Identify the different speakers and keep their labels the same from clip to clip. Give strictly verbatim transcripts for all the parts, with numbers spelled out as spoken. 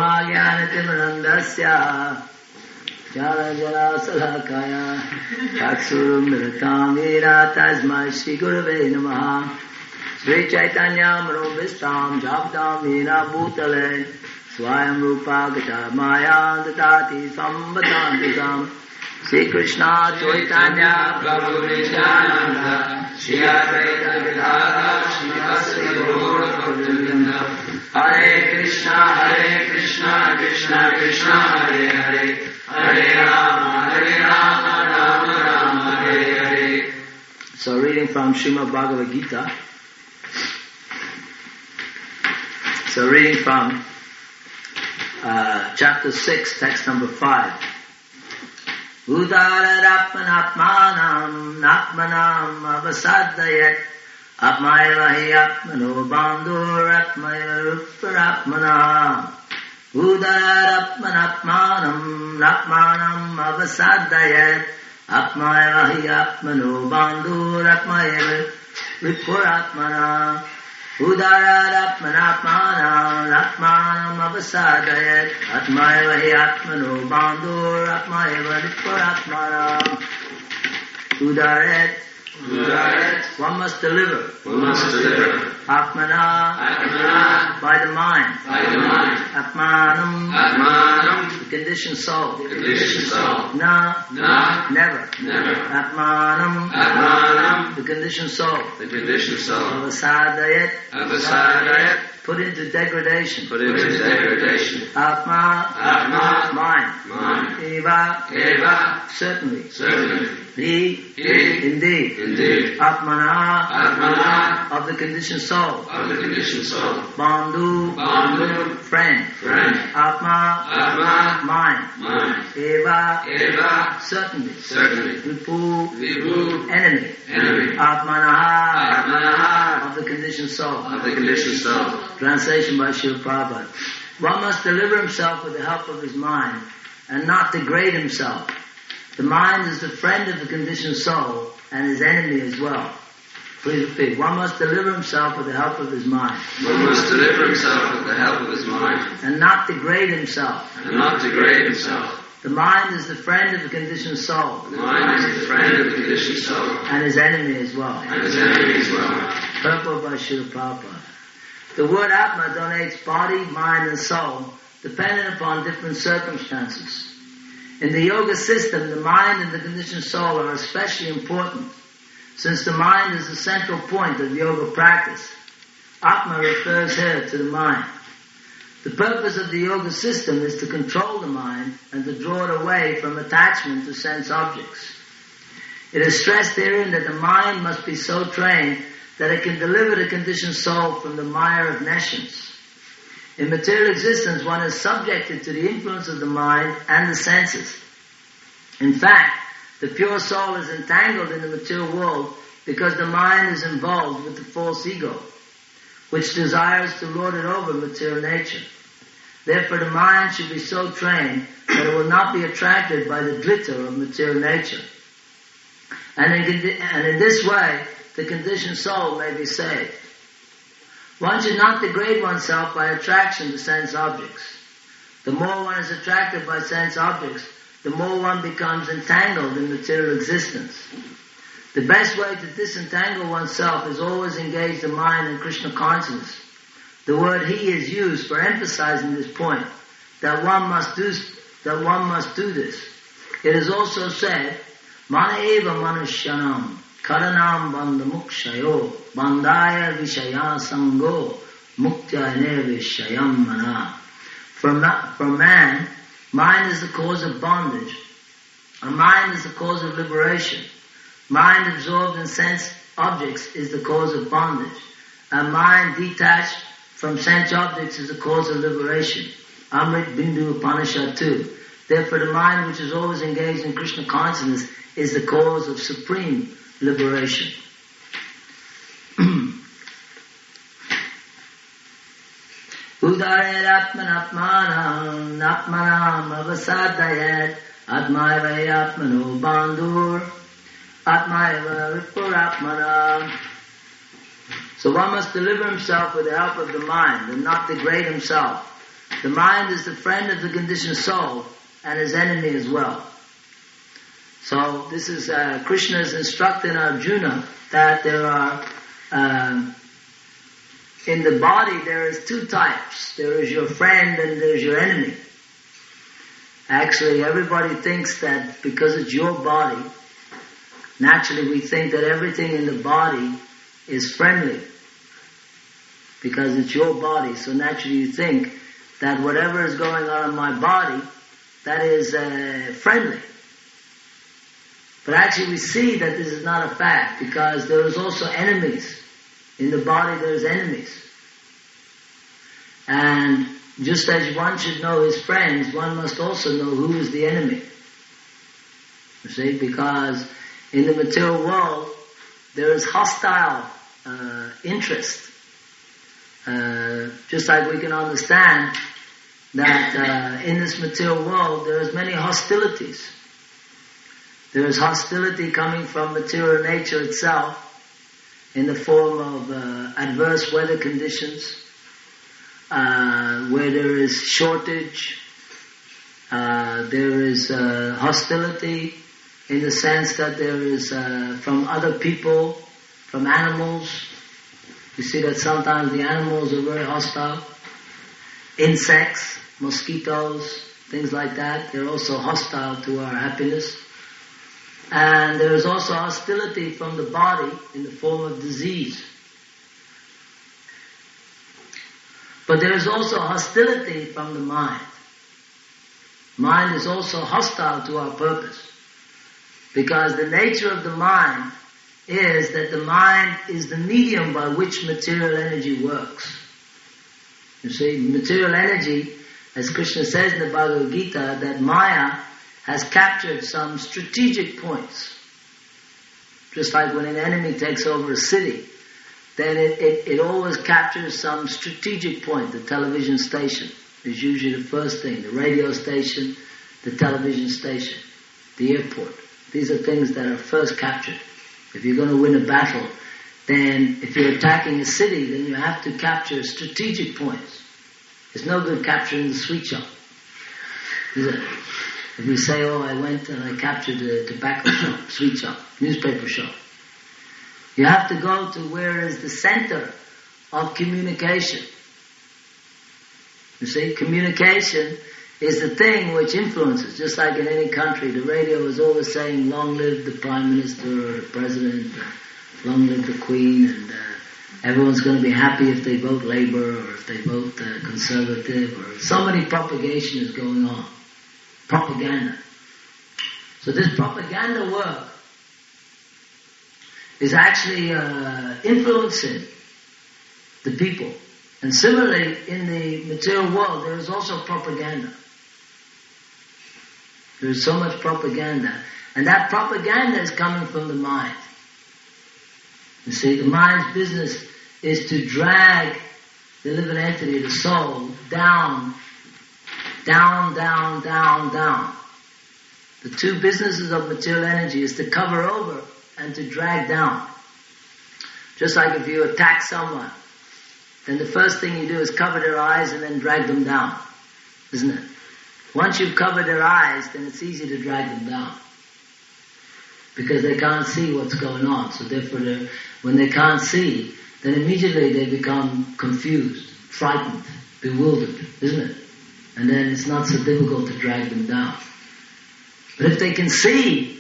Speaker 1: Jnana-timirandasya Jala-jala-salakaya Chaksurum-mritam-vira Tasmai Shri-gurave namaha Sri Chaitanya-manobhistam Jabdam-vira bhutale Swayam Rupa Gata Maya Datati Sambatantikam Sri Krishna Chaitanya Prabhu Nityananda Shri Advaita Gadadhara Srivasadi Gaura Bhaktivinoda Hare Krishna Hare Krishna Krishna Krishna Hare Hare Hare Rama Hare Rama Rama Rama Hare Hare. So reading from Srimad Bhagavad Gita. So reading from uh, chapter six, text number five. Udararapmanatmanam natmanam avasadayat apmayava hi atmano bandhuratmaya ruparapmanam Udararapmanatmanam natmanam avasadayat apmayava hi atmano bandhuratmaya ruparatmanam Udararapmanatmanam natmanam avasadayat atmayava hi atmano bandhuratmaya ruparatmanam Udaret
Speaker 2: Udaret,
Speaker 1: one must deliver.
Speaker 2: one must deliver.
Speaker 1: Atmana,
Speaker 2: Atmana,
Speaker 1: by the mind.
Speaker 2: by the mind.
Speaker 1: Atmanam,
Speaker 2: Atmanam,
Speaker 1: the conditioned soul.
Speaker 2: conditioned soul.
Speaker 1: Na,
Speaker 2: Na,
Speaker 1: never.
Speaker 2: never.
Speaker 1: Atmanam,
Speaker 2: Atmanam,
Speaker 1: the conditioned soul.
Speaker 2: the conditioned soul.
Speaker 1: Avasadayat,
Speaker 2: Avasadayat,
Speaker 1: put into degradation.
Speaker 2: put into degradation.
Speaker 1: Atma,
Speaker 2: Atma,
Speaker 1: mind.
Speaker 2: mind.
Speaker 1: Eva,
Speaker 2: Eva,
Speaker 1: certainly.
Speaker 2: certainly.
Speaker 1: He,
Speaker 2: He,
Speaker 1: indeed.
Speaker 2: indeed.
Speaker 1: Atmana,
Speaker 2: Atmana,
Speaker 1: of the conditioned soul.
Speaker 2: of the conditioned soul.
Speaker 1: Bandhu,
Speaker 2: Bandhu,
Speaker 1: friend.
Speaker 2: friend.
Speaker 1: Atma,
Speaker 2: Atma,
Speaker 1: mind.
Speaker 2: mind.
Speaker 1: Eva,
Speaker 2: Eva,
Speaker 1: certainly.
Speaker 2: certainly.
Speaker 1: Vipu,
Speaker 2: Vibhu,
Speaker 1: enemy.
Speaker 2: enemy.
Speaker 1: Atmanaha,
Speaker 2: Atmanaha,
Speaker 1: of the conditioned soul.
Speaker 2: of the conditioned soul.
Speaker 1: Translation by Srila Prabhupada. One must deliver himself with the help of his mind and not degrade himself. The mind is the friend of the conditioned soul and his enemy as well. Please repeat. One must deliver himself with the help of his mind
Speaker 2: One must deliver himself with the help of his mind,
Speaker 1: and not degrade himself.
Speaker 2: and not degrade himself.
Speaker 1: The mind is the friend of the conditioned soul
Speaker 2: The mind is the friend of the conditioned soul,
Speaker 1: and his enemy as well.
Speaker 2: and his enemy as well.
Speaker 1: Purport by Srila Prabhupada. The word Atma denotes body, mind and soul dependent upon different circumstances. In the yoga system, the mind and the conditioned soul are especially important since the mind is the central point of yoga practice. Atma refers here to the mind. The purpose of the yoga system is to control the mind and to draw it away from attachment to sense objects. It is stressed herein that the mind must be so trained that it can deliver the conditioned soul from the mire of nescience. In material existence, one is subjected to the influence of the mind and the senses. In fact, the pure soul is entangled in the material world because the mind is involved with the false ego, which desires to lord it over material nature. Therefore, the mind should be so trained that it will not be attracted by the glitter of material nature. And in, and in this way, the conditioned soul may be saved. One should not degrade oneself by attraction to sense objects. The more one is attracted by sense objects, the more one becomes entangled in material existence. The best way to disentangle oneself is always engage the mind in Krishna consciousness. The word "he" is used for emphasizing this point, that one must do, that one must do this. It is also said, "Mana eva manushyanam karanam bandhamukshayo bandhaya vishaya sango muktayane vishayam mana." For, ma- for man, mind is the cause of bondage. A mind is the cause of liberation. Mind absorbed in sense objects is the cause of bondage. A mind detached from sense objects is the cause of liberation. Amrit Bindu Upanishad two. Therefore the mind which is always engaged in Krishna consciousness is the cause of supreme liberation. Udaret atmanatmanam natmanam avasadayat atmaiva atmano bandhur atmaiva ripuratmanam. So one must deliver himself with the help of the mind and not degrade himself. The mind is the friend of the conditioned soul and his enemy as well. So this is uh, Krishna's instructing Arjuna that there are, um, in the body there is two types. There is your friend and there's your enemy. Actually, everybody thinks that because it's your body, naturally we think that everything in the body is friendly. Because it's your body, so naturally you think that whatever is going on in my body, that is uh, friendly. But actually we see that this is not a fact, because there is also enemies. In the body there is enemies. And just as one should know his friends, one must also know who is the enemy. You see, because in the material world there is hostile uh, interest. Uh, just like we can understand that uh, in this material world there is many hostilities. There is hostility coming from material nature itself in the form of uh, adverse weather conditions, uh, where there is shortage. Uh, there is uh, hostility in the sense that there is uh, from other people, from animals. You see that sometimes the animals are very hostile. Insects, mosquitoes, things like that, they're also hostile to our happiness. And there is also hostility from the body in the form of disease. But there is also hostility from the mind. Mind is also hostile to our purpose. Because the nature of the mind is that the mind is the medium by which material energy works. You see, material energy, as Krishna says in the Bhagavad Gita, that Maya has captured some strategic points. Just like when an enemy takes over a city, then it, it, it always captures some strategic point. The television station is usually the first thing. The radio station, the television station, the airport. These are things that are first captured. If you're going to win a battle, then if you're attacking a city, then you have to capture strategic points. It's no good capturing the sweet shop, is it? If you say, oh, I went and I captured the tobacco shop, sweet shop, newspaper shop. You have to go to where is the center of communication. You see, communication is the thing which influences, just like in any country. The radio is always saying, long live the Prime Minister or the President, long live the Queen, and uh, everyone's going to be happy if they vote Labour or if they vote uh, Conservative, or so many propagation is going on. Propaganda. So this propaganda work is actually uh, influencing the people. And similarly, in the material world, there is also propaganda. There is so much propaganda. And that propaganda is coming from the mind. You see, the mind's business is to drag the living entity, the soul, down, down, down, down, down. The two businesses of material energy is to cover over and to drag down. Just like if you attack someone, then the first thing you do is cover their eyes and then drag them down, isn't it? Once you've covered their eyes, then it's easy to drag them down. Because they can't see what's going on. So therefore, when they can't see, then immediately they become confused, frightened, bewildered, isn't it? And then it's not so difficult to drag them down. But if they can see,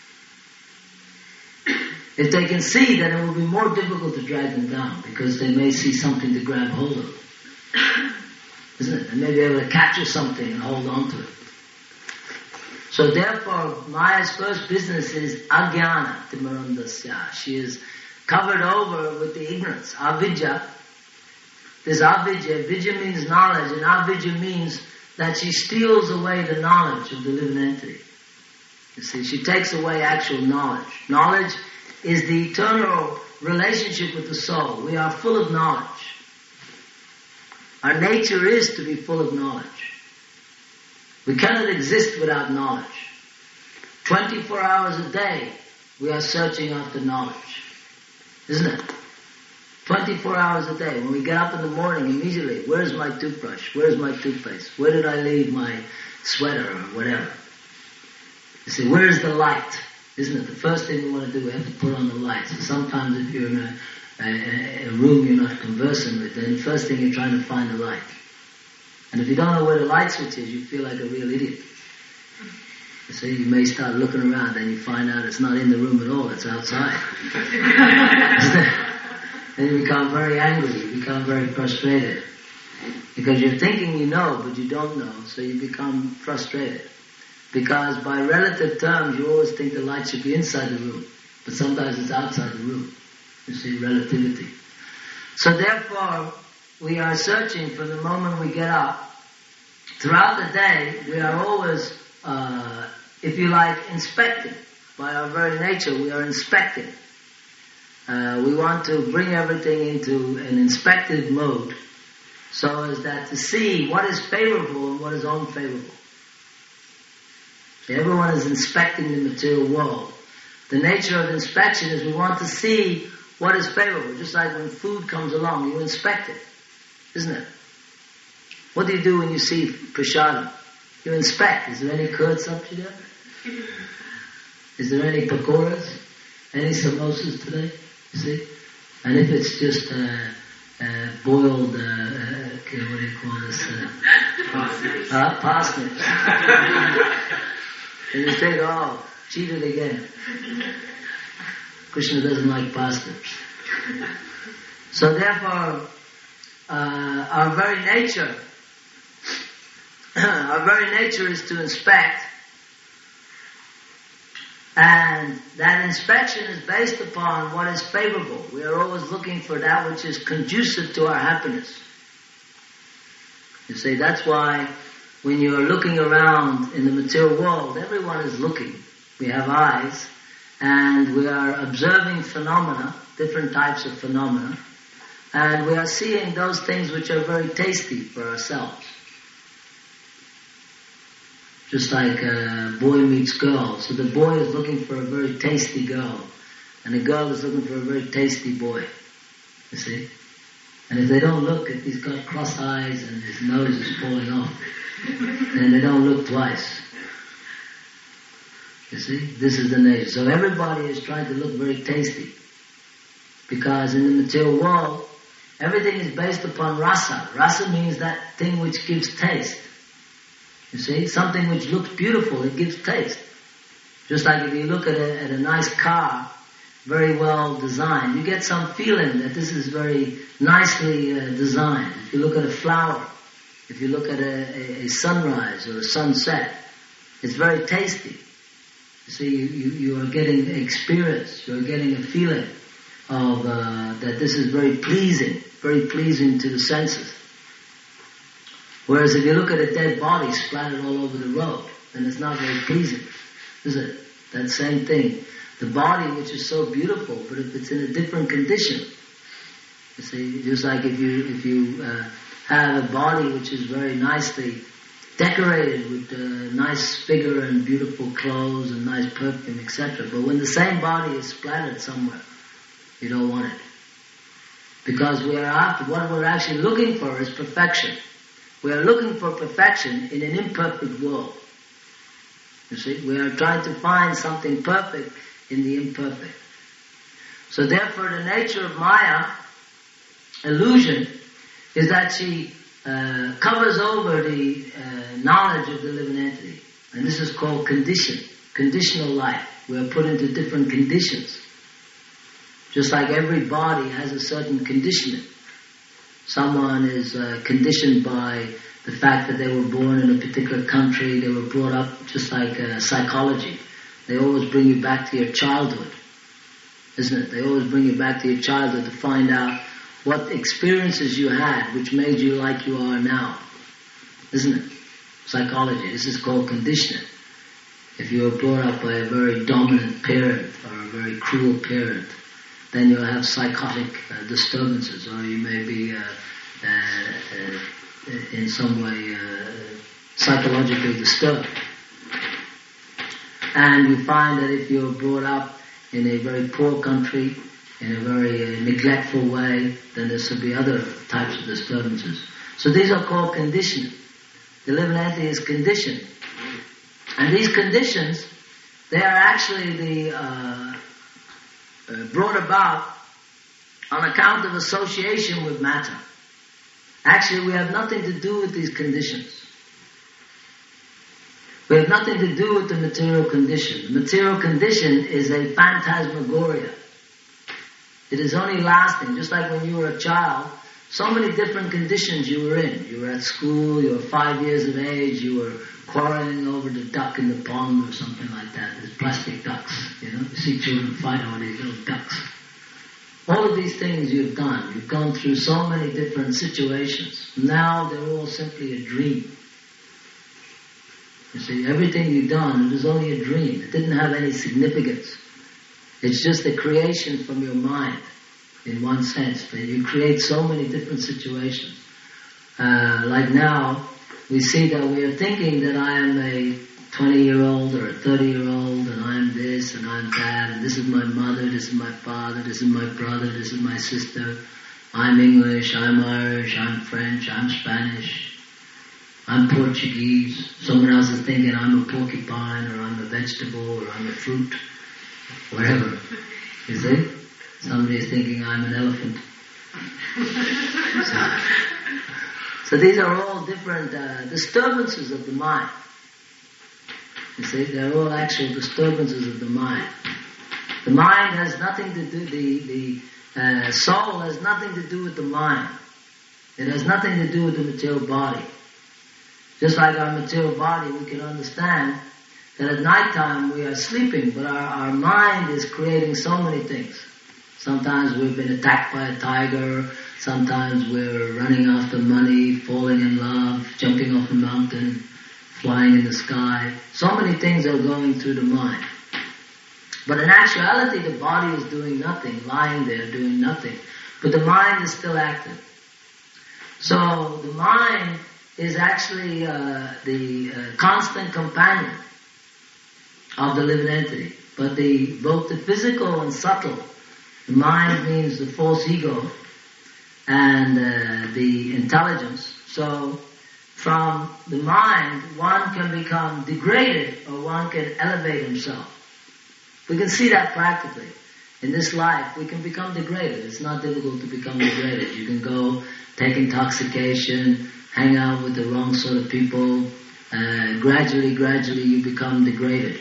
Speaker 1: if they can see, then it will be more difficult to drag them down, because they may see something to grab hold of. Isn't it? And may be able to capture something and hold on to it. So therefore, Maya's first business is ajnana timarandasya. She is covered over with the ignorance, avidya. This avidya, vidya means knowledge, and avidya means that she steals away the knowledge of the living entity. You see, she takes away actual knowledge. Knowledge is the eternal relationship with the soul. We are full of knowledge. Our nature is to be full of knowledge. We cannot exist without knowledge. twenty-four hours a day, we are searching after knowledge. Isn't it? twenty-four hours a day. When we get up in the morning, immediately, where's my toothbrush? Where's my toothpaste? Where did I leave my sweater or whatever? You see, where's the light? Isn't it? The first thing we want to do, we have to put on the light. So sometimes if you're in a, a, a room you're not conversing with, then the first thing you're trying to find the light. And if you don't know where the light switch is, you feel like a real idiot. You see, you may start looking around, then you find out it's not in the room at all, it's outside. Then you become very angry, you become very frustrated. Because you're thinking you know, but you don't know, so you become frustrated. Because by relative terms, you always think the light should be inside the room, but sometimes it's outside the room. You see, relativity. So therefore, we are searching from the moment we get up. Throughout the day, we are always, uh, if you like, inspecting. By our very nature, we are inspecting. Uh, we want to bring everything into an inspective mode, so as that to see what is favorable and what is unfavorable. Everyone is inspecting the material world. The nature of inspection is we want to see what is favorable. Just like when food comes along, you inspect it, isn't it? What do you do when you see prasadam? You inspect. Is there any curd sabji there? Is there any pakoras? Any samosas today? You see? And if it's just uh, uh, boiled, uh, uh, what do you call this? Uh, parsnips. Uh, parsnips. And you think, oh, cheated again. Krishna doesn't like parsnips. So therefore, uh, our very nature, our very nature is to inspect, and that inspection is based upon what is favorable. We are always looking for that which is conducive to our happiness. You see, that's why when you are looking around in the material world, everyone is looking. We have eyes, and we are observing phenomena, different types of phenomena, and we are seeing those things which are very tasty for ourselves. Just like a boy meets girl. So the boy is looking for a very tasty girl, and the girl is looking for a very tasty boy. You see? And if they don't look, if he's got cross eyes and his nose is falling off, then they don't look twice. You see? This is the nature. So everybody is trying to look very tasty. Because in the material world, everything is based upon rasa. Rasa means that thing which gives taste. You see? Something which looks beautiful, it gives taste. Just like if you look at a, at a nice car, very well designed, you get some feeling that this is very nicely uh, designed. If you look at a flower, if you look at a, a, a sunrise or a sunset, it's very tasty. You see, you, you, you are getting experience, you are getting a feeling of uh, that this is very pleasing, very pleasing to the senses. Whereas if you look at a dead body splattered all over the road, then it's not very pleasing, is it? That same thing. The body which is so beautiful, but if it's in a different condition, you see, just like if you if you uh, have a body which is very nicely decorated with uh, nice figure and beautiful clothes and nice perfume, et cetera. But when the same body is splattered somewhere, you don't want it. Because we are after, what we're actually looking for is perfection. We are looking for perfection in an imperfect world. You see, we are trying to find something perfect in the imperfect. So therefore the nature of Maya, illusion, is that she uh, covers over the uh, knowledge of the living entity. And this is called condition, conditional life. We are put into different conditions. Just like every body has a certain conditioning. Someone is uh, conditioned by the fact that they were born in a particular country, they were brought up just like uh, psychology. They always bring you back to your childhood, isn't it? They always bring you back to your childhood to find out what experiences you had which made you like you are now, isn't it? Psychology. This is called conditioning. If you were brought up by a very dominant parent or a very cruel parent, then you'll have psychotic uh, disturbances, or you may be uh, uh, uh, in some way uh, psychologically disturbed. And you find that if you're brought up in a very poor country, in a very uh, neglectful way, then there should be other types of disturbances. So these are called conditioned. The living entity is conditioned. And these conditions, they are actually the uh, uh, brought about on account of association with matter. Actually, we have nothing to do with these conditions. We have nothing to do with the material condition. The material condition is a phantasmagoria. It is only lasting, just like when you were a child, so many different conditions you were in. You were at school, you were five years of age, you were quarreling over the duck in the pond or something like that. There's plastic ducks, you know. You see children fight over these little ducks. All of these things you've done. You've gone through so many different situations. Now they're all simply a dream. You see, everything you've done, it was only a dream. It didn't have any significance. It's just a creation from your mind, in one sense. That you create so many different situations. Uh, like now, we see that we are thinking that I am a twenty-year-old or a thirty-year-old, and I'm this and I'm that, and this is my mother, this is my father, this is my brother, this is my sister. I'm English, I'm Irish, I'm French, I'm Spanish, I'm Portuguese. Someone else is thinking I'm a porcupine, or I'm a vegetable, or I'm a fruit, whatever. You see? Somebody is thinking I'm an elephant. So, so these are all different uh, disturbances of the mind. You see, they're all actual disturbances of the mind. The mind has nothing to do, the, the uh, soul has nothing to do with the mind. It has nothing to do with the material body. Just like our material body, we can understand that at night time we are sleeping, but our, our mind is creating so many things. Sometimes we've been attacked by a tiger, sometimes we're running after money, falling in love, jumping off a mountain, flying in the sky. So many things are going through the mind. But in actuality, the body is doing nothing, lying there doing nothing. But the mind is still active. So the mind is actually uh, the uh, constant companion of the living entity. But the both the physical and subtle, the mind means the false ego and uh, the intelligence. So from the mind, one can become degraded or one can elevate himself. We can see that practically. In this life, we can become degraded. It's not difficult to become degraded. You can go take intoxication, hang out with the wrong sort of people. Uh, gradually, gradually, you become degraded.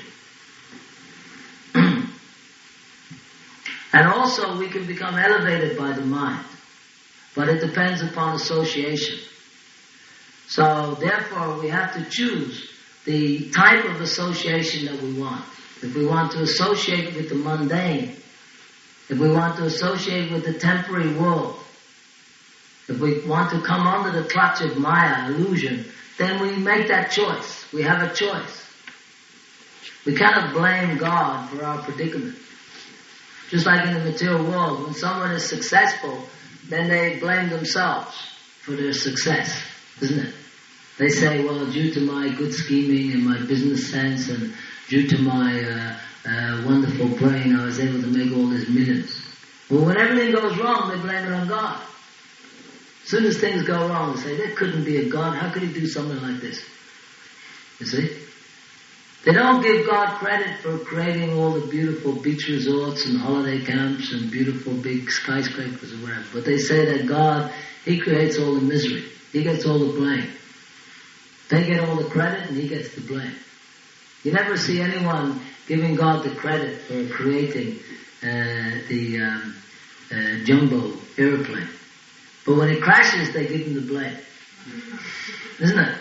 Speaker 1: And also, we can become elevated by the mind. But it depends upon association. So, therefore, we have to choose the type of association that we want. If we want to associate with the mundane, if we want to associate with the temporary world, if we want to come under the clutch of Maya, illusion, then we make that choice. We have a choice. We cannot blame God for our predicament. Just like in the material world, when someone is successful, then they blame themselves for their success, isn't it? They say, well, due to my good scheming and my business sense and due to my uh, uh, wonderful brain, I was able to make all these millions. Well, when everything goes wrong, they blame it on God. As soon as things go wrong, they say, there couldn't be a God. How could he do something like this? You see? They don't give God credit for creating all the beautiful beach resorts and holiday camps and beautiful big skyscrapers or whatever. But they say that God, he creates all the misery. He gets all the blame. They get all the credit and he gets the blame. You never see anyone giving God the credit for creating uh, the um, uh, jumbo airplane. But when it crashes, they give him the blame. Isn't it?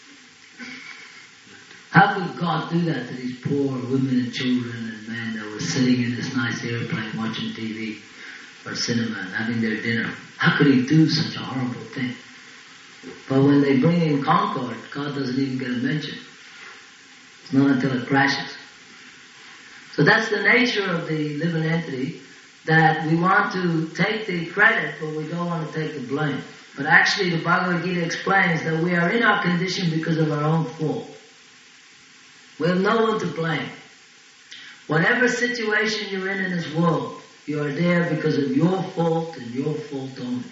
Speaker 1: How could God do that to these poor women and children and men that were sitting in this nice airplane watching T V or cinema and having their dinner? How could he do such a horrible thing? But when they bring in Concorde, God doesn't even get a mention. It's not until it crashes. So that's the nature of the living entity, that we want to take the credit, but we don't want to take the blame. But actually the Bhagavad Gita explains that we are in our condition because of our own fault. We have no one to blame. Whatever situation you're in in this world, You are there because of your fault and your fault only.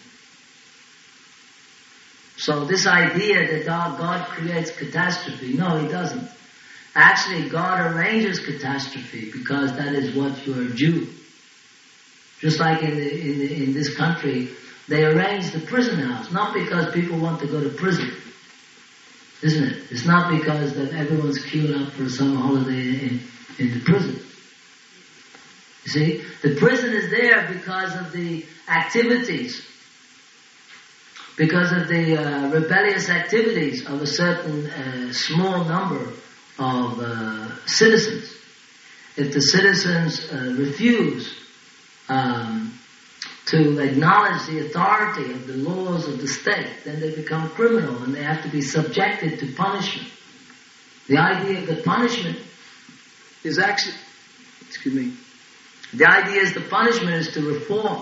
Speaker 1: So this idea that God creates catastrophe, no, He doesn't. Actually, God arranges catastrophe because that is what you are due. Just like in the, in the, in this country, they arrange the prison house, not because people want to go to prison, isn't it? It's not because that everyone's queuing up for some holiday in, in the prison. You see, the prison is there because of the activities, because of the uh, rebellious activities of a certain uh, small number of uh, citizens. If the citizens uh, refuse um, to acknowledge the authority of the laws of the state, then they become criminal and they have to be subjected to punishment. The idea of the punishment is actually, excuse me, the idea is the punishment is to reform.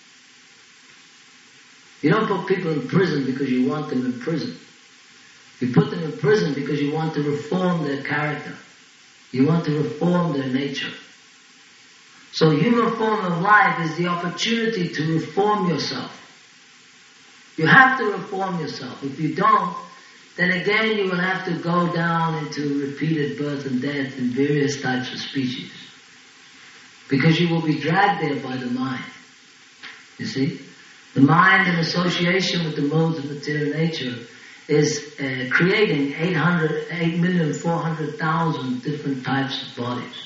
Speaker 1: You don't put people in prison because you want them in prison. You put them in prison because you want to reform their character. You want to reform their nature. So human form of life is the opportunity to reform yourself. You have to reform yourself. If you don't, then again you will have to go down into repeated birth and death in various types of species. Because you will be dragged there by the mind. You see? The mind in association with the modes of material nature is uh, creating eight hundred, eight million four hundred thousand different types of bodies.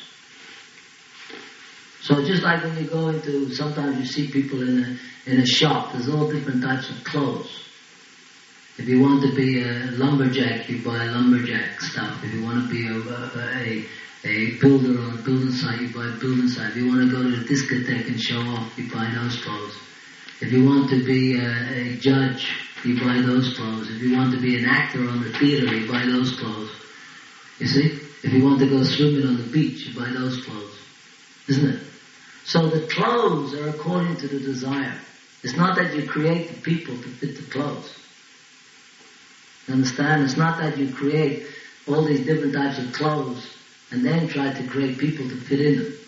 Speaker 1: So just like when you go into, sometimes you see people in a, in a shop, there's all different types of clothes. If you want to be a lumberjack, you buy lumberjack stuff. If you want to be a, a, a builder on a building site, you buy a building site. If you want to go to the discotheque and show off, you buy those clothes. If you want to be a, a judge, you buy those clothes. If you want to be an actor on the theater, you buy those clothes. You see? If you want to go swimming on the beach, you buy those clothes. Isn't it? So the clothes are according to the desire. It's not that you create the people to fit the clothes. You understand? It's not that you create all these different types of clothes and then try to create people to fit in them.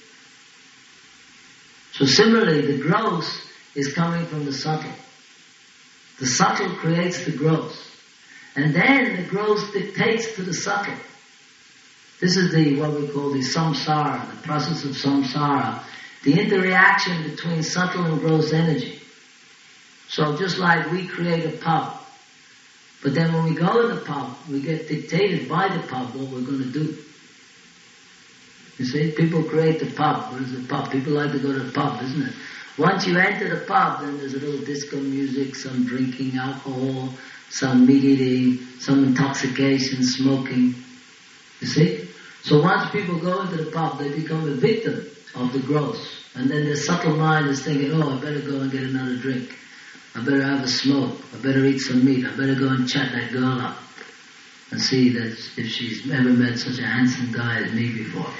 Speaker 1: So similarly, the gross is coming from the subtle. The subtle creates the gross. And then the gross dictates to the subtle. This is the what we call the samsara, the process of samsara, the interaction between subtle and gross energy. So just like we create a pub, but then when we go to the pub, we get dictated by the pub what we're going to do. You see, people create the pub. What is the pub? People like to go to the pub, isn't it? Once you enter the pub, then there's a little disco music, some drinking alcohol, some meat eating, some intoxication, smoking. You see? So once people go into the pub, they become a victim of the gross. And then their subtle mind is thinking, oh, I better go and get another drink. I better have a smoke. I better eat some meat. I better go and chat that girl up and see that if she's ever met such a handsome guy as me before.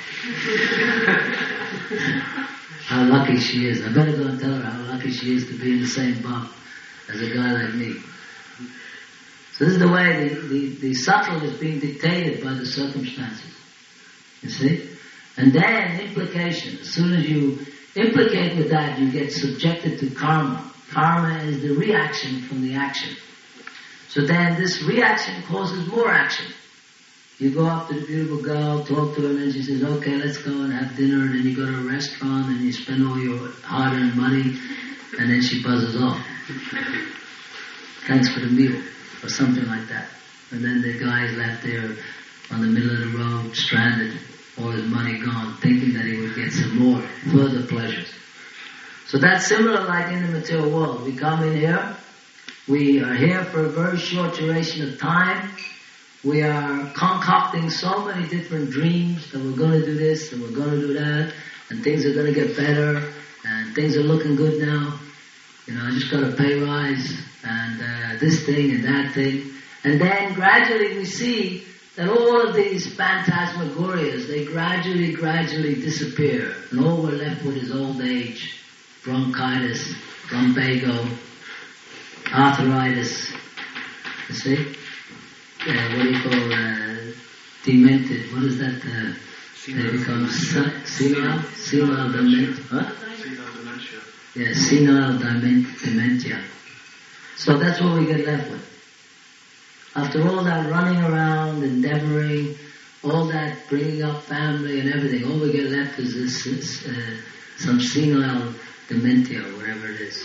Speaker 1: How lucky she is. I better go and tell her how lucky she is to be in the same pub as a guy like me. So this is the way the, the, the subtle is being dictated by the circumstances. You see? And then implication. As soon as you implicate with that, you get subjected to karma. Karma is the reaction from the action. So then this reaction causes more action. You go up to the beautiful girl, talk to her, and then she says, okay, let's go and have dinner. And then you go to a restaurant and you spend all your hard-earned money, and then she buzzes off. Thanks for the meal, or something like that. And then the guy is left there on the middle of the road, stranded, all his money gone, thinking that he would get some more, further pleasures. So that's similar like in the material world. We come in here, we are here for a very short duration of time. We are concocting so many different dreams that we're going to do this and we're going to do that, and things are going to get better, and things are looking good now. You know, I just got a pay rise, and uh, this thing and that thing. And then gradually we see that all of these phantasmagorias, they gradually, gradually disappear. And all we're left with is old age, bronchitis, lumbago, arthritis. You see? Uh, what do you call uh, demented? What is that? Uh, they become senile, senile, demented. Huh?
Speaker 3: dementia.
Speaker 1: Yes, senile dementia. So that's what we get left with. After all that running around, endeavoring, all that bringing up family and everything, all we get left is this, this uh, some senile dementia, or whatever it is.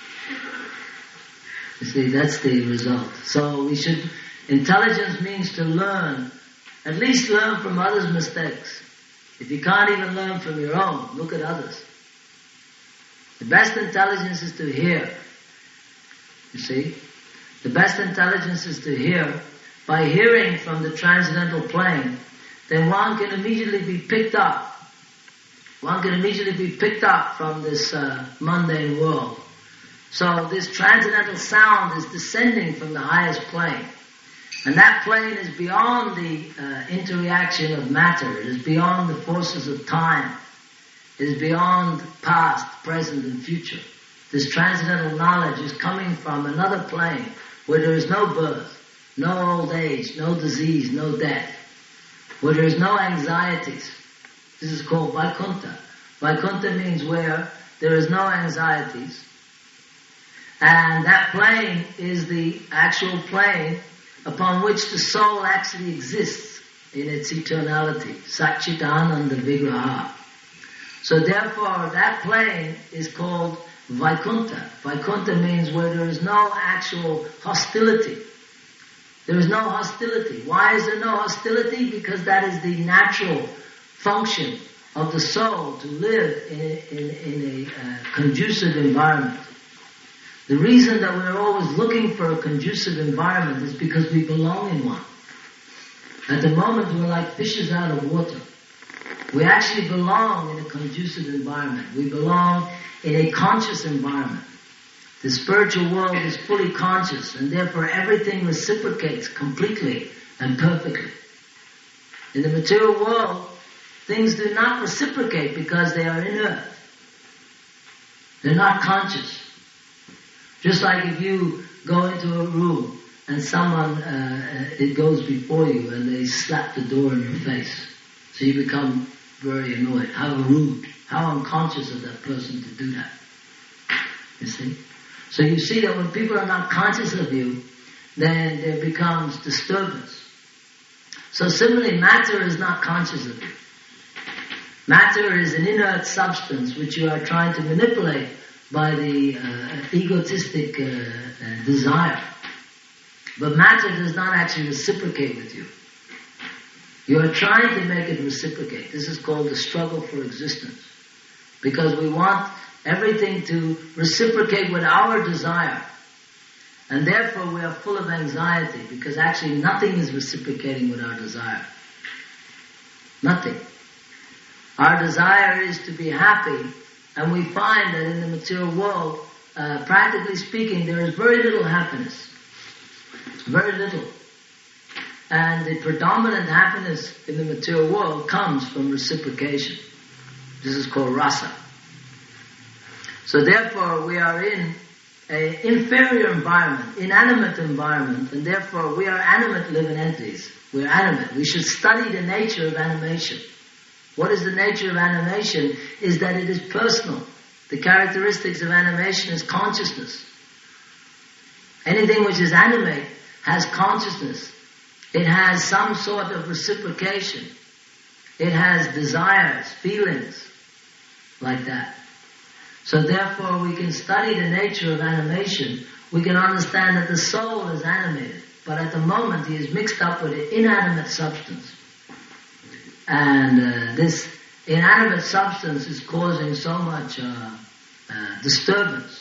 Speaker 1: You see, that's the result. So we should, intelligence means to learn, at least learn from others' mistakes. If you can't even learn from your own, look at others. The best intelligence is to hear. You see? The best intelligence is to hear. By hearing from the transcendental plane, then one can immediately be picked up. One can immediately be picked up from this uh, mundane world. So this transcendental sound is descending from the highest plane. And that plane is beyond the uh, interaction of matter. It is beyond the forces of time. It is beyond past, present, and future. This transcendental knowledge is coming from another plane where there is no birth, no old age, no disease, no death, where there is no anxieties. This is called Vaikuntha. Vaikuntha means where there is no anxieties. And that plane is the actual plane upon which the soul actually exists in its eternality. Satchitananda Vigraha. So therefore, that plane is called Vaikuntha. Vaikuntha means where there is no actual hostility. There is no hostility. Why is there no hostility? Because that is the natural function of the soul to live in a, in, in a uh, conducive environment. The reason that we're always looking for a conducive environment is because we belong in one. At the moment, we're like fishes out of water. We actually belong in a conducive environment. We belong in a conscious environment. The spiritual world is fully conscious, and therefore everything reciprocates completely and perfectly. In the material world, things do not reciprocate because they are inert. They're not conscious. Just like if you go into a room and someone, uh, it goes before you and they slap the door in your face. So you become very annoyed. How rude. How unconscious of that person to do that. You see? So you see that when people are not conscious of you, then there becomes disturbance. So similarly, matter is not conscious of you. Matter is an inert substance which you are trying to manipulate by the uh, egotistic uh, uh, desire. But matter does not actually reciprocate with you. You are trying to make it reciprocate. This is called the struggle for existence. Because we want everything to reciprocate with our desire. And therefore we are full of anxiety, because actually nothing is reciprocating with our desire. Nothing. Our desire is to be happy, and we find that in the material world, uh, practically speaking, there is very little happiness. Very little. And the predominant happiness in the material world comes from reciprocation. This is called rasa. So therefore we are in an inferior environment, inanimate environment, and therefore we are animate living entities. We're animate. We should study the nature of animation. What is the nature of animation? Is that it is personal. The characteristics of animation is consciousness. Anything which is animate has consciousness. It has some sort of reciprocation. It has desires, feelings, like that. So therefore we can study the nature of animation. We can understand that the soul is animated, but at the moment he is mixed up with an inanimate substance. And uh, this inanimate substance is causing so much uh, uh, disturbance,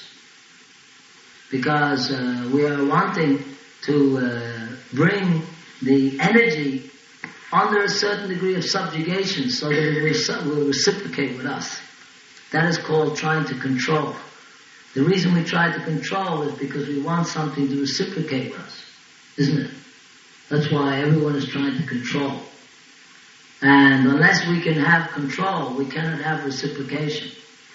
Speaker 1: because uh, we are wanting to uh, bring the energy under a certain degree of subjugation so that it will, will reciprocate with us. That is called trying to control. The reason we try to control is because we want something to reciprocate with us, isn't it? That's why everyone is trying to control. And unless we can have control, we cannot have reciprocation.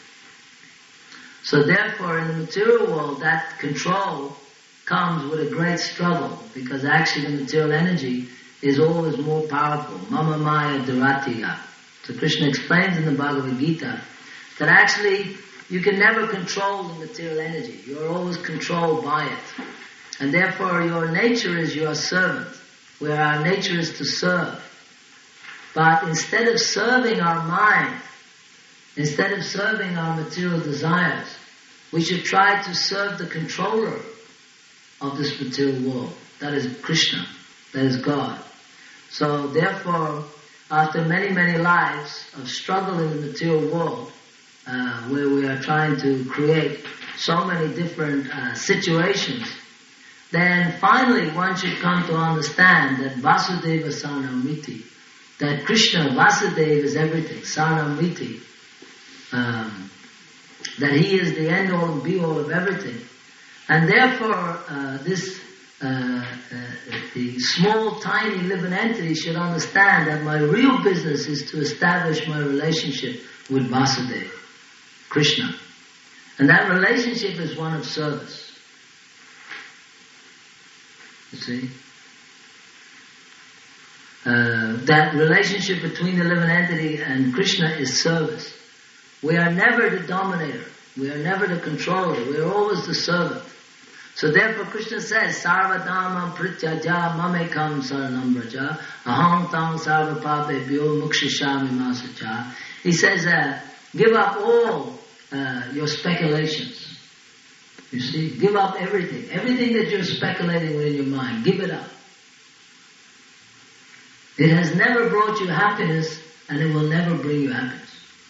Speaker 1: So therefore, in the material world, that control comes with a great struggle, because actually the material energy is always more powerful. Mama Maya Duratiya. So Krishna explains in the Bhagavad Gita that actually you can never control the material energy. You're always controlled by it. And therefore your nature is your servant, where our nature is to serve. But instead of serving our mind, instead of serving our material desires, we should try to serve the controller of this material world. That is Krishna. That is God. So therefore, after many, many lives of struggle in the material world, uh, where we are trying to create so many different uh, situations, then finally one should come to understand that Vasudeva Sarnamriti, that Krishna, Vasudeva is everything, Sarnamriti, um, that he is the end-all and be-all of everything. And therefore, uh, this uh, uh, the small, tiny living entity should understand that my real business is to establish my relationship with Vasudeva, Krishna. And that relationship is one of service. You see? Uh, that relationship between the living entity and Krishna is service. We are never the dominator. We are never the controller. We are always the servant. So therefore Krishna says, Sarvadhamam prityaja mamekam saranam braja aham tam sarvapapebhyo mukshishami masacha. He says, uh, give up all uh, your speculations. You see, give up everything. Everything that you're speculating within your mind, give it up. It has never brought you happiness, and it will never bring you happiness.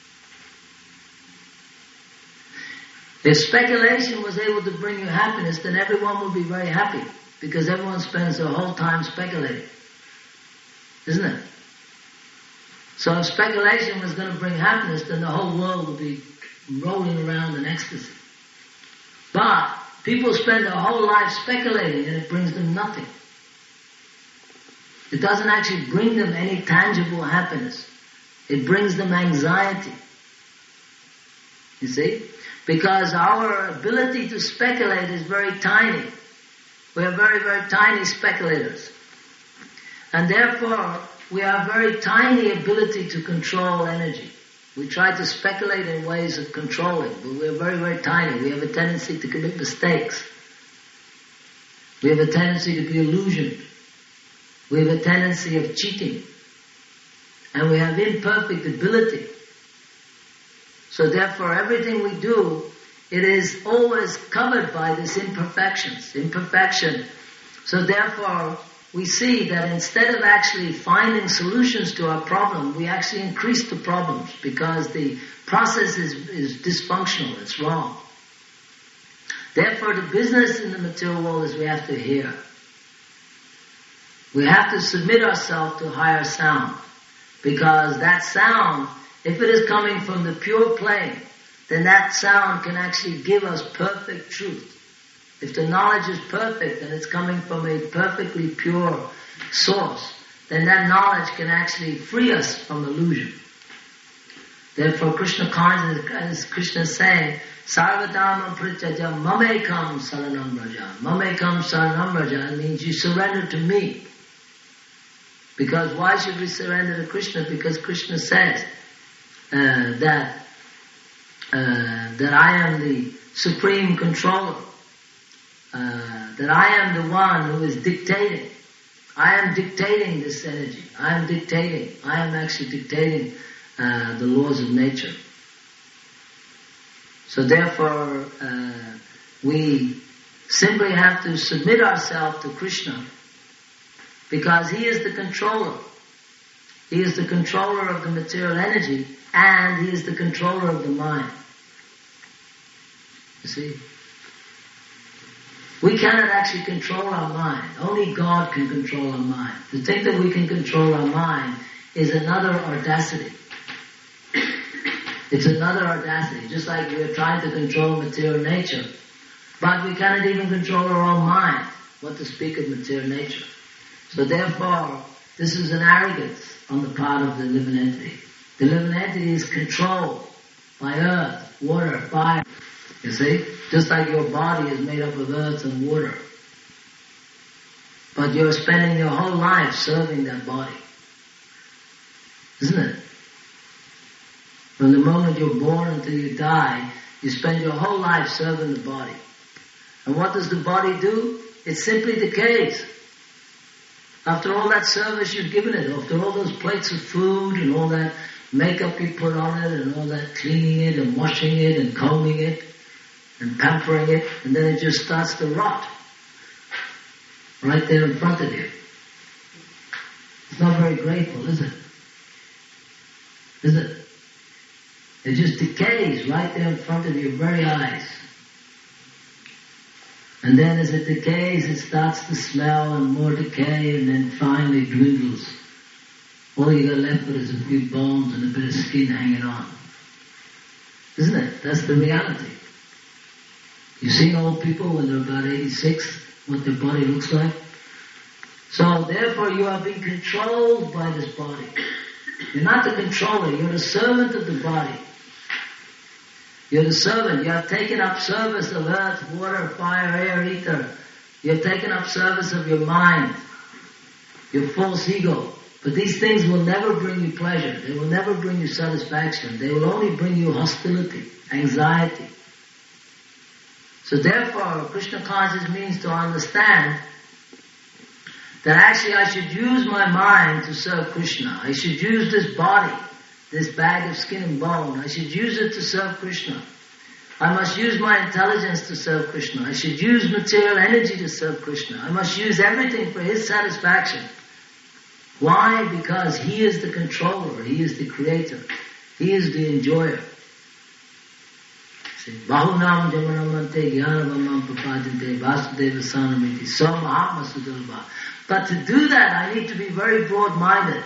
Speaker 1: If speculation was able to bring you happiness, then everyone would be very happy, because everyone spends their whole time speculating. Isn't it? So if speculation was going to bring happiness, then the whole world would be rolling around in ecstasy. But people spend their whole life speculating, and it brings them nothing. It doesn't actually bring them any tangible happiness. It brings them anxiety. You see? Because our ability to speculate is very tiny. We are very, very tiny speculators. And therefore, we have very tiny ability to control energy. We try to speculate in ways of controlling, but we are very, very tiny. We have a tendency to commit mistakes. We have a tendency to be illusioned. We have a tendency of cheating. And we have imperfect ability. So therefore, everything we do, it is always covered by these imperfections, imperfection. So therefore, we see that instead of actually finding solutions to our problem, we actually increase the problems, because the process is, is dysfunctional, it's wrong. Therefore, the business in the material world is we have to hear. We have to submit ourselves to higher sound, because that sound, if it is coming from the pure plane, then that sound can actually give us perfect truth. If the knowledge is perfect and it's coming from a perfectly pure source, then that knowledge can actually free us from illusion. Therefore Krishna consciousness, as Krishna is saying, Sarvadhamam prityaja mamekam saranam braja. Mamekam saranam braja means you surrender to me. Because why should we surrender to Krishna? Because Krishna says uh, that uh, that I am the supreme controller. Uh, that I am the one who is dictating. I am dictating this energy. I am dictating. I am actually dictating uh, the laws of nature. So therefore, uh, we simply have to submit ourselves to Krishna, because he is the controller. He is the controller of the material energy, and he is the controller of the mind. You see? We cannot actually control our mind. Only God can control our mind. To think that we can control our mind is another audacity. It's another audacity. Just like we're trying to control material nature. But we cannot even control our own mind. What to speak of material nature. So therefore, this is an arrogance on the part of the living entity. The living entity is controlled by earth, water, fire. You see? Just like your body is made up of earth and water. But you're spending your whole life serving that body. Isn't it? From the moment you're born until you die, You spend your whole life serving the body. And what does the body do? It simply decays. After all that service you've given it, after all those plates of food and all that makeup you put on it and all that cleaning it and washing it and combing it and pampering it, and then it just starts to rot right there in front of you. It's not very grateful, is it? Is it? It just decays right there in front of your very eyes. And then as it decays, it starts to smell and more decay, and then finally dwindles. All you got left with is a few bones and a bit of skin hanging on. Isn't it? That's the reality. You've seen old people when they're about eighty-six, what their body looks like? So therefore you are being controlled by this body. You're not the controller, you're the servant of the body. You're the servant. You have taken up service of earth, water, fire, air, ether. You have taken up service of your mind, your false ego. But these things will never bring you pleasure. They will never bring you satisfaction. They will only bring you hostility, anxiety. So therefore, Krishna consciousness means to understand that actually I should use my mind to serve Krishna. I should use this body, this bag of skin and bone. I should use it to serve Krishna. I must use my intelligence to serve Krishna. I should use material energy to serve Krishna. I must use everything for His satisfaction. Why? Because He is the controller. He is the creator. He is the enjoyer. Bahunam jamanamante jnanamam papadante vasudeva sanamiti so mahatma sudalva. But to do that, I need to be very broad-minded.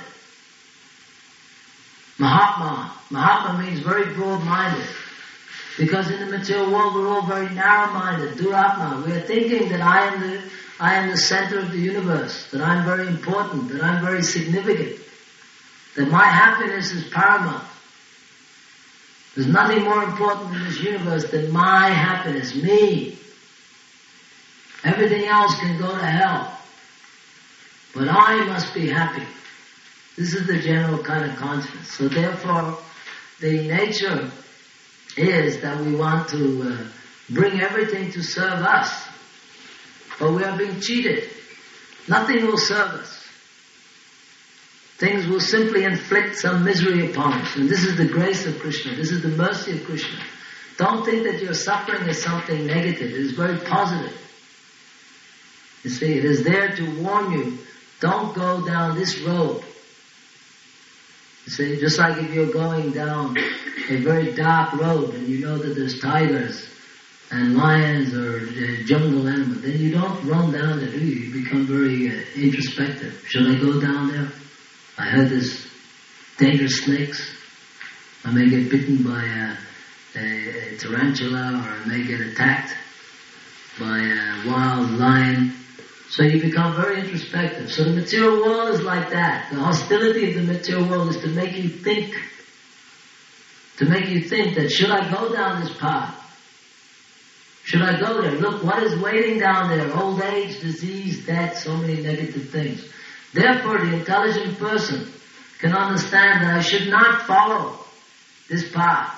Speaker 1: Mahatma. Mahatma means very broad-minded. Because in the material world, we're all very narrow-minded. Duratma. We are thinking that I am the I am the center of the universe, that I'm very important, that I'm very significant, that my happiness is paramount. There's nothing more important in this universe than my happiness, me. Everything else can go to hell. But I must be happy. This is the general kind of consciousness. So therefore, the nature is that we want to uh, bring everything to serve us. But we are being cheated. Nothing will serve us. Things will simply inflict some misery upon us. And this is the grace of Krishna. This is the mercy of Krishna. Don't think that your suffering is something negative. It is very positive. You see, it is there to warn you, don't go down this road. You see, just like if you're going down a very dark road and you know that there's tigers and lions or uh, jungle animals, then you don't run down there, do you? You become very uh, introspective. Should I go down there? I heard there's dangerous snakes. I may get bitten by a, a, a tarantula, or I may get attacked by a wild lion. So you become very introspective. So the material world is like that. The hostility of the material world is to make you think. To make you think that should I go down this path? Should I go there? Look, what is waiting down there? Old age, disease, death, so many negative things. Therefore, the intelligent person can understand that I should not follow this path.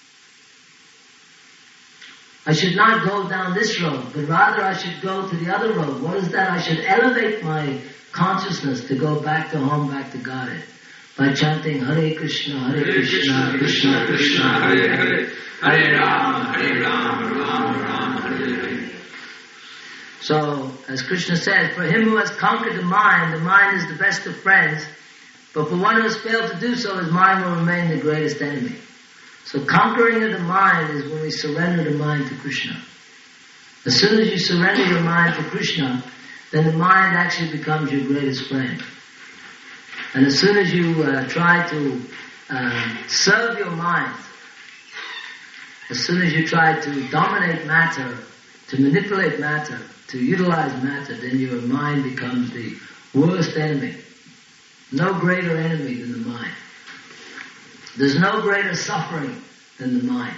Speaker 1: I should not go down this road, but rather I should go to the other road. What is that? I should elevate my consciousness to go back to home, back to Godhead, by chanting Hare Krishna, Hare Krishna, Krishna Krishna, Hare Hare, Hare Rama, Hare Rama, Rama Rama, Hare Hare. So, as Krishna says, for him who has conquered the mind, the mind is the best of friends, but for one who has failed to do so, his mind will remain the greatest enemy. So conquering of the mind is when we surrender the mind to Krishna. As soon as you surrender your mind to Krishna, then the mind actually becomes your greatest friend. And as soon as you uh, try to uh, serve your mind, as soon as you try to dominate matter, to manipulate matter, to utilize matter, then your mind becomes the worst enemy. No greater enemy than the mind. There's no greater suffering than the mind.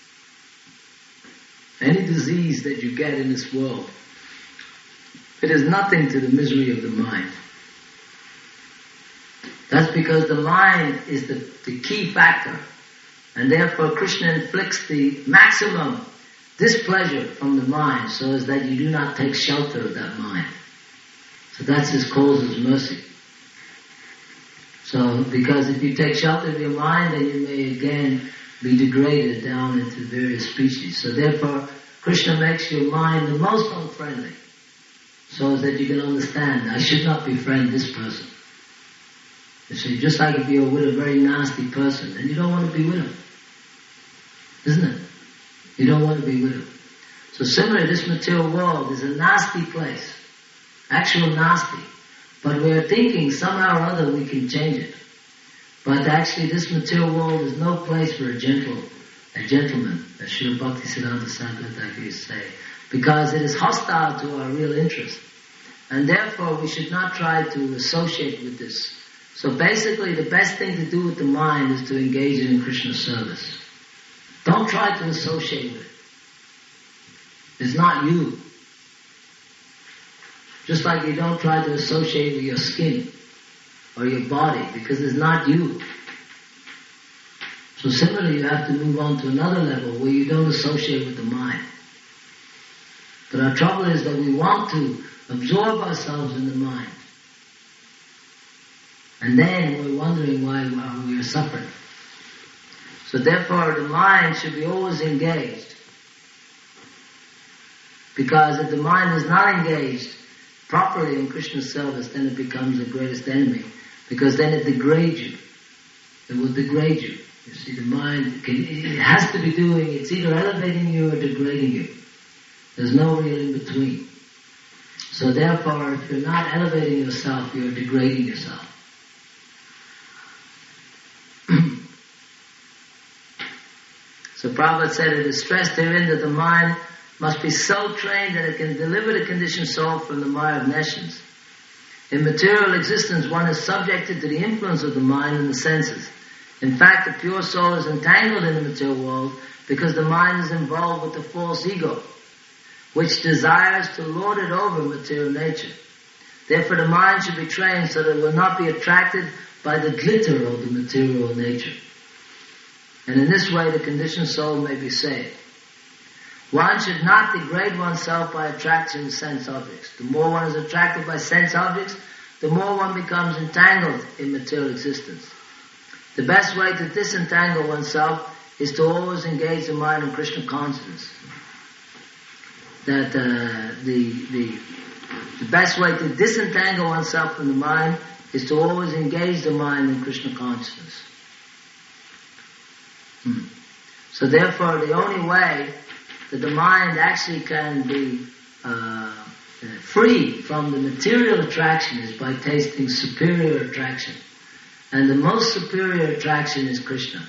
Speaker 1: Any disease that you get in this world, it is nothing to the misery of the mind. That's because the mind is the, the key factor And therefore Krishna inflicts the maximum displeasure from the mind so as that you do not take shelter of that mind. So that's his cause, his mercy. So, because if you take shelter of your mind, then you may again be degraded down into various species. So therefore, Krishna makes your mind the most unfriendly, so that you can understand, I should not befriend this person. You see, just like if you're with a very nasty person, then you don't want to be with him. Isn't it? You don't want to be with him. So similarly, this material world is a nasty place. Actual nasty. But we're thinking somehow or other we can change it. But actually this material world is no place for a gentle, a gentleman, as Srila Bhaktisiddhanta Saraswati Thakur used to say, because it is hostile to our real interest. And therefore we should not try to associate with this. So basically the best thing to do with the mind is to engage it in Krishna's service. Don't try to associate with it. It's not you. Just like you don't try to associate with your skin or your body, because it's not you. So similarly, you have to move on to another level where you don't associate with the mind. But our trouble is that we want to absorb ourselves in the mind. And then we're wondering why we are suffering. So therefore, the mind should be always engaged. Because if the mind is not engaged properly in Krishna's service, then it becomes the greatest enemy. Because then it degrades you. It will degrade you. You see, the mind, can, it has to be doing, it's either elevating you or degrading you. There's no real in between. So therefore, if you're not elevating yourself, you're degrading yourself. So Prabhupada said it is stressed herein that the mind must be so trained that it can deliver the conditioned soul from the mire of nations. In material existence, one is subjected to the influence of the mind and the senses. In fact, the pure soul is entangled in the material world because the mind is involved with the false ego, which desires to lord it over material nature. Therefore, the mind should be trained so that it will not be attracted by the glitter of the material nature. And in this way, the conditioned soul may be saved. One should not degrade oneself by attraction to sense objects. The more one is attracted by sense objects, the more one becomes entangled in material existence. The best way to disentangle oneself is to always engage the mind in Krishna consciousness. That uh, the, the, the best way to disentangle oneself from the mind is to always engage the mind in Krishna consciousness. Hmm. So therefore, the only way that the mind actually can be uh, free from the material attraction is by tasting superior attraction. And the most superior attraction is Krishna.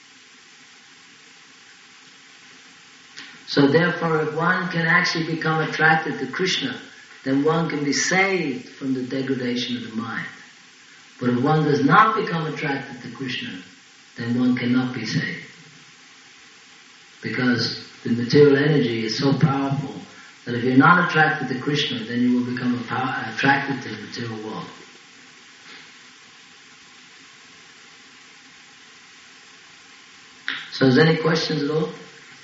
Speaker 1: So therefore, if one can actually become attracted to Krishna, then one can be saved from the degradation of the mind. But if one does not become attracted to Krishna, then one cannot be saved. Because the material energy is so powerful that if you're not attracted to Krishna, then you will become attracted to the material world. So is there any questions at all?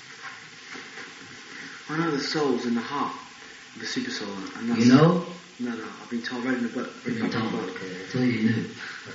Speaker 3: I know the soul's in the heart, the super soul. And that's,
Speaker 1: you know?
Speaker 3: No, no, I've been told, read in the book.
Speaker 1: You've been told, okay, I thought you knew.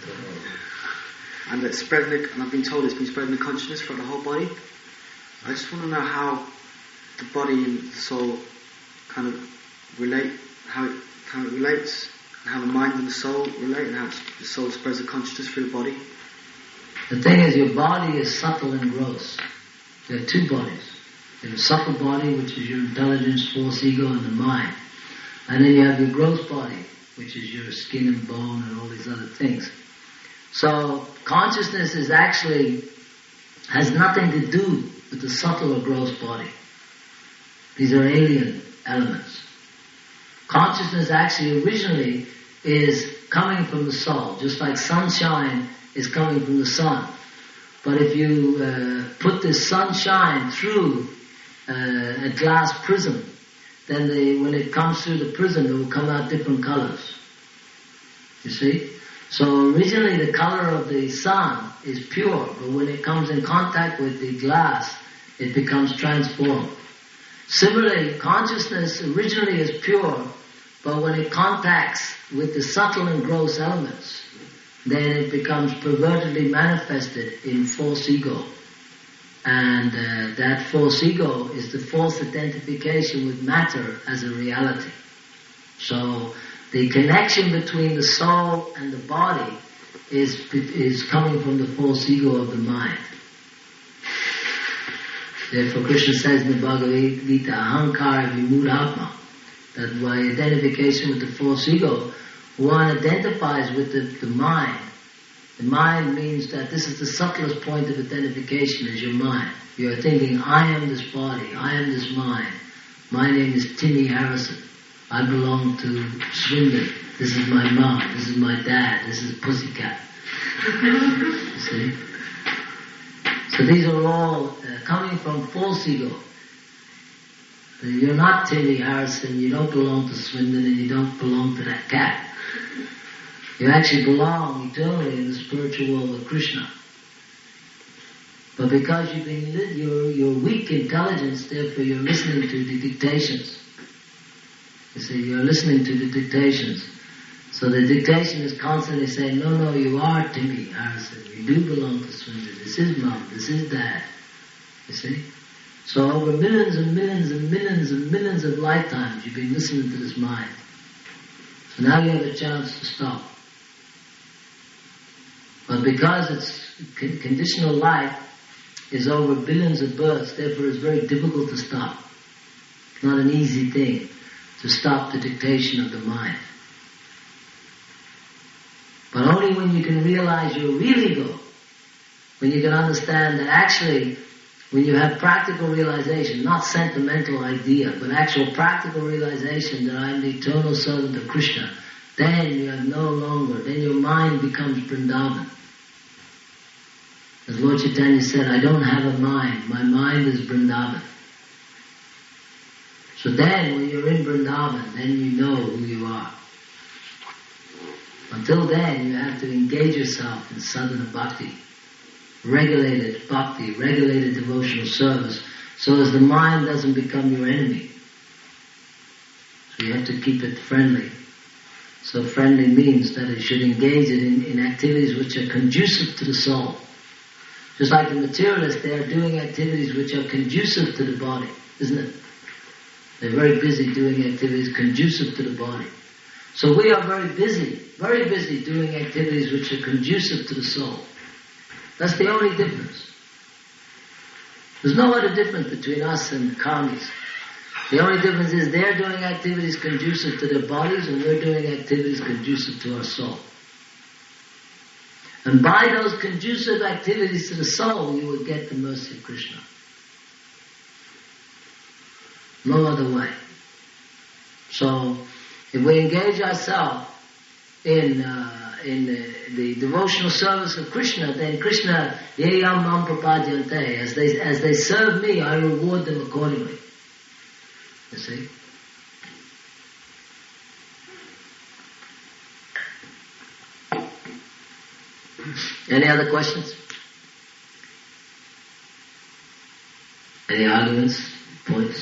Speaker 3: And it's spreading the, and I've been told it's been spreading the consciousness throughout the whole body. I just want to know how the body and the soul kind of relate, how it how it relates, and how the mind and the soul relate, and how the soul spreads the consciousness through the body.
Speaker 1: The thing is, your body is subtle and gross. There are two bodies. You have a subtle body, which is your intelligence, false ego, and the mind. And then you have your gross body, which is your skin and bone and all these other things. So, consciousness is actually, has nothing to do with the subtle or gross body. These are alien elements. Consciousness actually originally is coming from the soul, just like sunshine is coming from the sun. But if you uh, put this sunshine through uh, a glass prism, then the, when it comes through the prism, it will come out different colors. You see? So originally the color of the sun is pure, but when it comes in contact with the glass, it becomes transformed. Similarly, consciousness originally is pure, but when it contacts with the subtle and gross elements, then it becomes pervertedly manifested in false ego. And uh, that false ego is the false identification with matter as a reality. So the connection between the soul and the body is is coming from the false ego of the mind. Therefore Krishna says in the Bhagavad Gita, Ahankara Vimudhatma, that by identification with the false ego, one identifies with the, the mind. The mind means that this is the subtlest point of identification, is your mind. You are thinking, I am this body, I am this mind. My name is Timmy Harrison. I belong to Swindon. This is my mom, this is my dad, this is Pussycat. You see? So these are all uh, coming from false ego. You're not Timmy Harrison, you don't belong to Swindon, and you don't belong to that cat. You actually belong eternally in the spiritual world of Krishna. But because you've been, you're, you're weak intelligence, therefore you're listening to the dictations. You see, you're listening to the dictations. So the dictation is constantly saying, no, no, you are Timmy Harrison. You do belong to Swindon. This is mom, this is dad. You see? So over millions and millions and millions and millions of lifetimes, you've been listening to this mind. So now you have a chance to stop. But because it's con- conditional life is over billions of births, therefore it's very difficult to stop. It's not an easy thing to stop the dictation of the mind. But only when you can realize your real ego, when you can understand that actually, when you have practical realization, not sentimental idea, but actual practical realization that I am the eternal servant of Krishna, then you have no longer, then your mind becomes Vrindavan. As Lord Chaitanya said, I don't have a mind, my mind is Vrindavan. So then, when you're in Vrindavan, then you know who you are. Until then, you have to engage yourself in sadhana bhakti, regulated bhakti, regulated devotional service, so as the mind doesn't become your enemy. So you have to keep it friendly. So friendly means that it should engage it in, in activities which are conducive to the soul. Just like the materialists, they are doing activities which are conducive to the body, isn't it? They're very busy doing activities conducive to the body. So we are very busy, very busy doing activities which are conducive to the soul. That's the only difference. There's no other difference between us and the karmis. The only difference is they're doing activities conducive to their bodies and we're doing activities conducive to our soul. And by those conducive activities to the soul, you will get the mercy of Krishna. No other way. So, if we engage ourselves in uh, in uh, the devotional service of Krishna, then Krishna, ye yam mam prapadyante, as they as they serve me, I reward them accordingly. You see? Any other questions? Any arguments, points?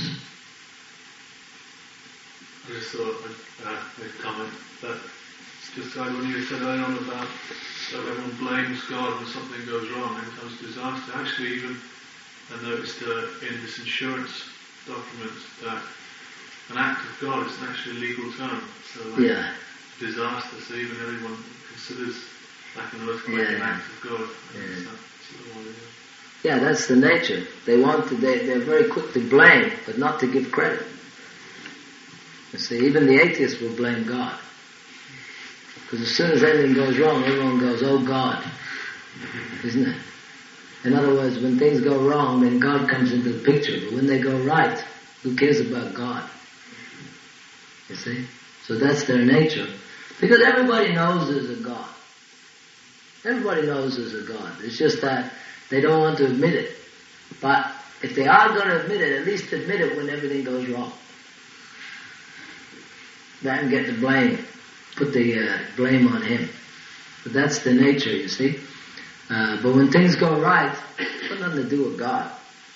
Speaker 4: I just thought I'd uh, make a comment that it's just like when you said earlier on about that everyone blames God when something goes wrong and it comes to disaster. Actually, even I noticed uh, in this insurance document that an act of God is actually a legal term. So like
Speaker 1: Yeah.
Speaker 4: disaster, so even everyone considers like an earthquake
Speaker 1: Yeah.
Speaker 4: an act of God.
Speaker 1: Yeah.
Speaker 4: It's that sort of one, yeah.
Speaker 1: Yeah, that's the nature. They want to, they, they're very quick to blame, but not to give credit. You see, even the atheists will blame God. Because as soon as anything goes wrong, everyone goes, oh God. Isn't it? In other words, when things go wrong, then God comes into the picture. But when they go right, who cares about God? You see? So that's their nature. Because everybody knows there's a God. Everybody knows there's a God. It's just that they don't want to admit it. But if they are going to admit it, at least admit it when everything goes wrong. Then get the blame. Put the uh, blame on him. So that's the nature, you see. Uh, but when things go right, it's got nothing to do with God.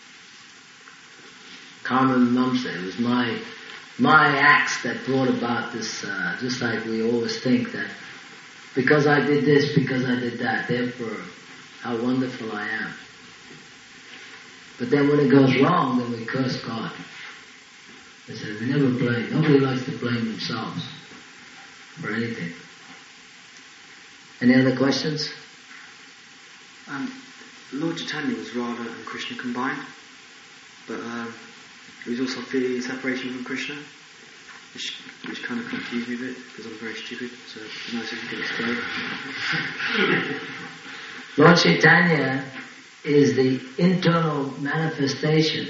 Speaker 1: Karma Vimamsa, it was my my acts that brought about this, uh, just like we always think that because I did this, because I did that, therefore how wonderful I am. But then when it goes wrong, then we curse God. They say we never blame. Nobody likes to blame themselves for anything. Any other questions?
Speaker 3: Um, Lord Chaitanya was Radha and Krishna combined, but um, he was also feeling a separation from Krishna, which, which kind of confused me a bit because I'm very stupid. So it's nice if you could explain.
Speaker 1: Lord Chaitanya is the internal manifestation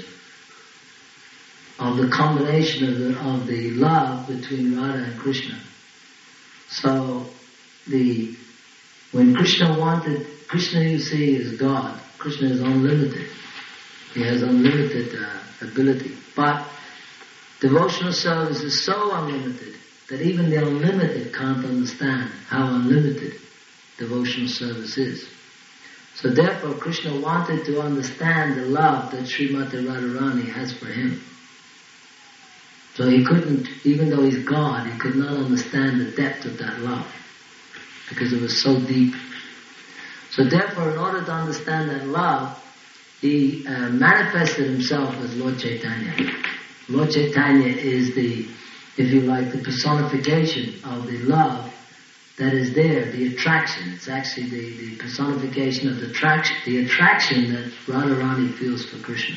Speaker 1: of the combination of the of the love between Radha and Krishna. So the when Krishna wanted, Krishna you see is God. Krishna is unlimited. He has unlimited uh, ability. But devotional service is so unlimited that even the unlimited can't understand how unlimited devotional service is. So therefore Krishna wanted to understand the love that Srimati Radharani has for him. So he couldn't, even though he's God, he could not understand the depth of that love because it was so deep. So therefore, in order to understand that love, he uh, manifested himself as Lord Chaitanya. Lord Chaitanya is the, if you like, the personification of the love that is there, the attraction. It's actually the, the personification of the attraction, the attraction that Radharani feels for Krishna.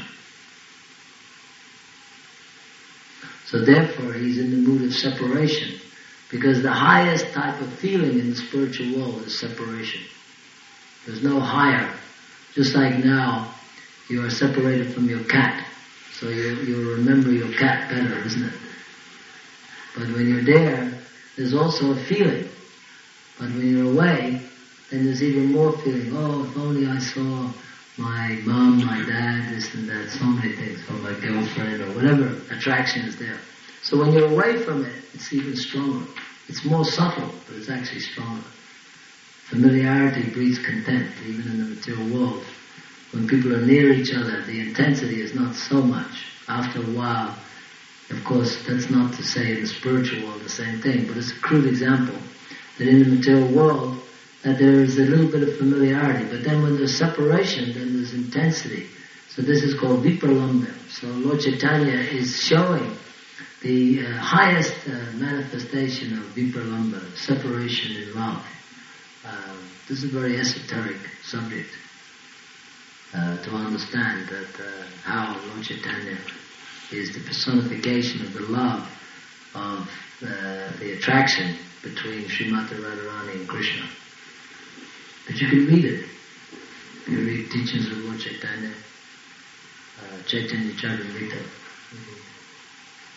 Speaker 1: So therefore, he's in the mood of separation, because the highest type of feeling in the spiritual world is separation. There's no higher. Just like now, you are separated from your cat, so you you remember your cat better, isn't it? But when you're there, there's also a feeling. But when you're away, then there's even more feeling. Oh, if only I saw my mom, my dad, this and that, so many things, or my girlfriend, or whatever attraction is there. So when you're away from it, it's even stronger. It's more subtle, but it's actually stronger. Familiarity breeds content, even in the material world. When people are near each other, the intensity is not so much. After a while, of course, that's not to say in the spiritual world the same thing, but it's a crude example that in the material world, that there is a little bit of familiarity, but then when there's separation, then there's intensity. So this is called Vipralambha. So Lord Chaitanya is showing the uh, highest uh, manifestation of Vipralambha, separation in love. Uh, this is a very esoteric subject uh, to understand that uh, how Lord Chaitanya is the personification of the love of uh, the attraction between Srimati Radharani and Krishna. But you can read it. You read teachings of Lord Chaitanya, uh, Chaitanya Charitamrita. Mm-hmm.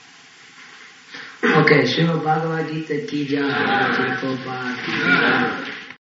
Speaker 1: Okay, Srimad Bhagavad Gita ki jai, Prabhupada ki jai.